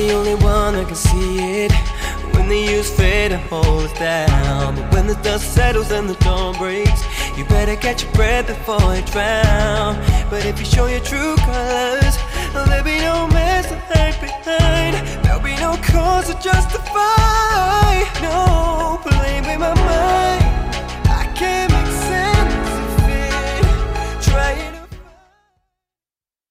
the only one that can see it. When the years fade and hold us down, but when the dust settles and the dawn breaks, you better catch your breath before it drown. But if you show your true colors, there'll be no mess to hide behind. There'll be no cause to justify. No